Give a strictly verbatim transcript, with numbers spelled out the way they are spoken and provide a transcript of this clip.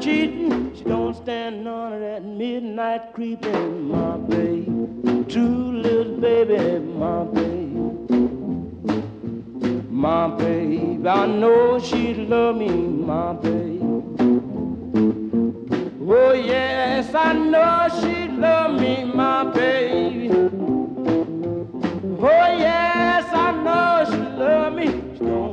cheating. She don't stand none of that midnight creeping. My babe, true little baby, my babe. My babe, I know she love me, my babe. Oh yes, I know she love me, my babe.